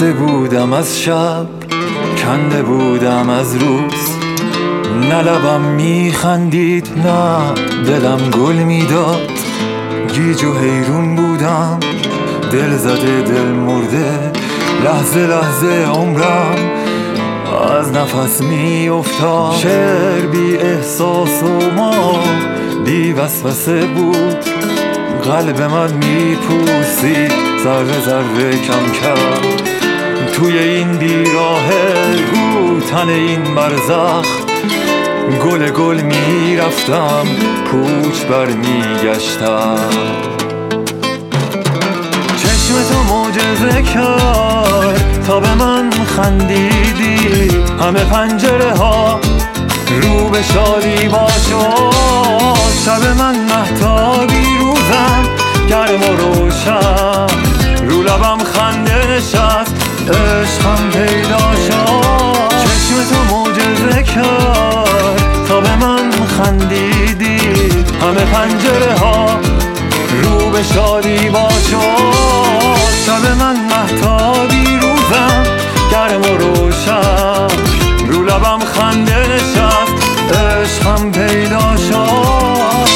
خسته بودم از شب، کنده بودم از روز، نه لبم میخندید نه دلم گل میداد. گیج و حیرون بودم، دل زده دل مرده، لحظه لحظه عمرم از نفس می افتاد. شعر بی احساس و ما بی وسوسه بود، قلب من می پوسید ذره ذره کم کرد. توی این بیراهه گوتن این برزخ، گل می رفتم پوچ بر می گشتم. چشم تو معجزه کرد تا به من خندیدی، همه پنجره ها رو به شادی باشد. شب من مهتابی روزم گرم و روشن، رو لبم خنده نشست عشقم پیدا شد. چشم تو معجزه کرد تا به من خندیدی، همه پنجره ها رو به شادی باشد. شب من مهتابی روزم گرم و روشن، رو لبم خنده نشست عشقم پیدا شد.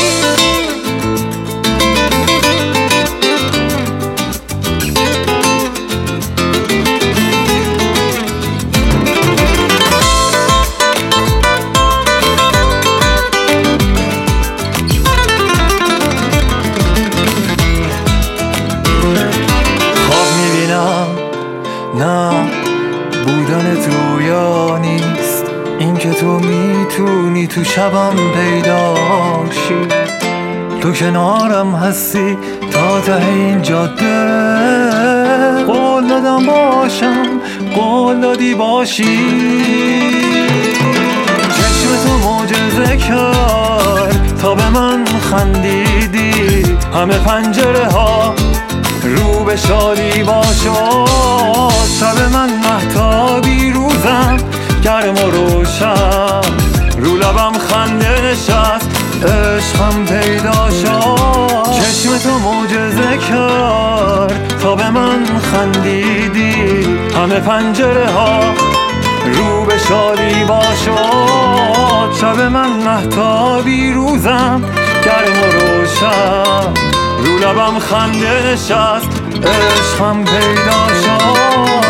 نه بودنت رویا نیست، این که تو میتونی تو شبم پیداشی. تو کنارم هستی تا ته این جاده، قول دادم باشم قول دادی باشی. چشم تو معجزه کرد تا به من خندیدی، همه پنجره ها رو به شادی باشد. شب من مهتابی روزم گرم و روشن، رو لبم خنده نشست عشقم پیدا شد. چشم تو معجزه کرد تا به من خندیدی، همه پنجره ها رو به شادی باشد. شب من مهتابی روزم گرم و روشن، رو لبم خنده نشست عشقم پیدا شد.